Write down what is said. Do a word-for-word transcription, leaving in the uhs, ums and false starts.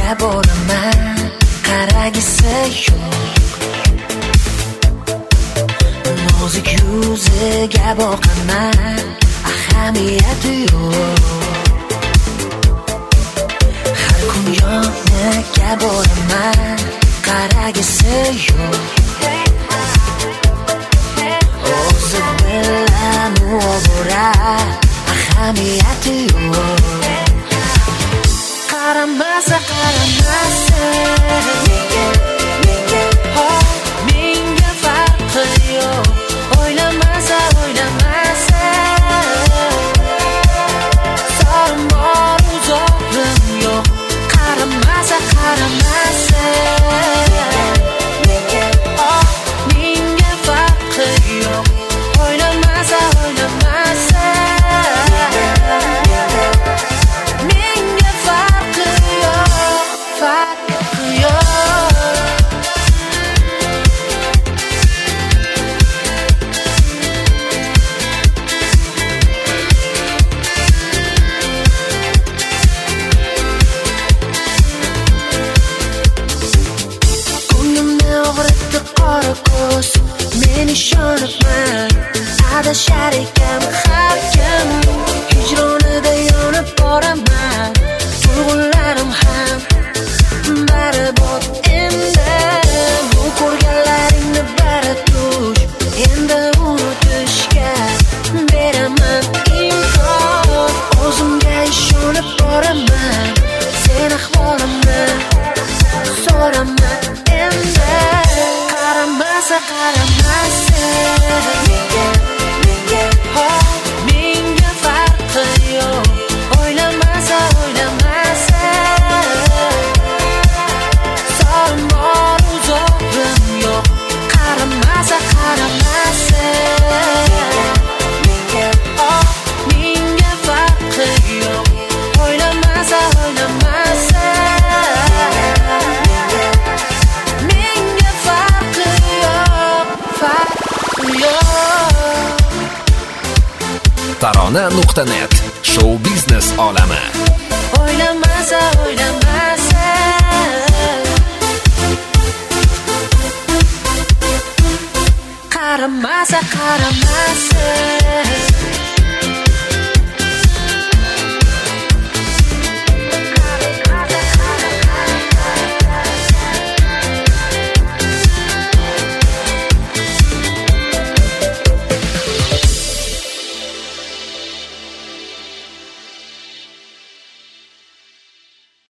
yo'lga boraman, qaragisi yo'q. Nozik yuziga boqaman, ahamiyati yo'q. Har kun yoniga boraman, qaragisi yo'q. O'zi bilan o'bora, ahamiyati yo'q. Qaramasa, qaramasa, menga, menga, oh, menga farqi yo'q. O'ylamasa, o'ylamasa, so'rim bor, uzoqim yo'q. Qaramasa, qaramasa, menga, oh, menga farqi yo'q. O'ylamasa, o'ylamasa, menga farqi yo'q, farqi yo'q. Ko'nglimni og'ritdi qora ko'z, men ishonibman, adashar ekan har kim. Hijronida yonib boraman, tuyg'unlarim ham baribod endi. Bu ko'rganlaringni bari tush, endi unutishga beraman imkon. O'zimga ishonib boraman, sen ahvolimni so'raman endi. Qaramasa, qaramasa, menga, menga, oh, menga farqi yo'q. O'ylamasa, o'ylamasa, so'rim bor, uzoqim yo'q. Qaramasa, qaramasa, menga, oh, menga farqi yo'q. O'ylamasa, o'ylamasa, menga farqi yo'q, farqi yo'q. Tarona nuqta net show biznes olami. O'ylamasa, o'ylamasa, qaramasa, qaramasa,